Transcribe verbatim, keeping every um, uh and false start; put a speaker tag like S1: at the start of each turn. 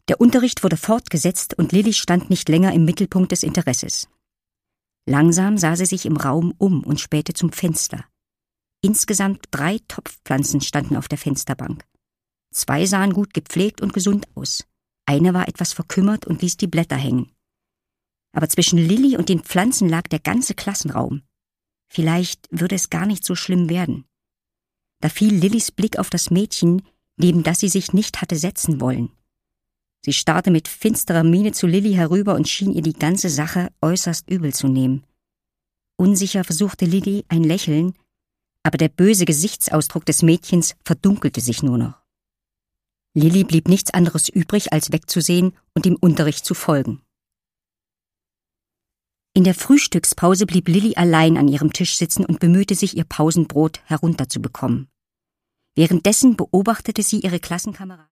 S1: Der Unterricht wurde fortgesetzt und Lilli stand nicht länger im Mittelpunkt des Interesses. Langsam sah sie sich im Raum um und spähte zum Fenster. Insgesamt drei Topfpflanzen standen auf der Fensterbank. Zwei sahen gut gepflegt und gesund aus. Eine war etwas verkümmert und ließ die Blätter hängen. Aber zwischen Lilli und den Pflanzen lag der ganze Klassenraum. Vielleicht würde es gar nicht so schlimm werden. Da fiel Lillis Blick auf das Mädchen, neben das sie sich nicht hatte setzen wollen. Sie starrte mit finsterer Miene zu Lilli herüber und schien ihr die ganze Sache äußerst übel zu nehmen. Unsicher versuchte Lilli ein Lächeln, aber der böse Gesichtsausdruck des Mädchens verdunkelte sich nur noch. Lilli blieb nichts anderes übrig, als wegzusehen und dem Unterricht zu folgen. In der Frühstückspause blieb Lilli allein an ihrem Tisch sitzen und bemühte sich, ihr Pausenbrot herunterzubekommen. Währenddessen beobachtete sie ihre Klassenkameraden.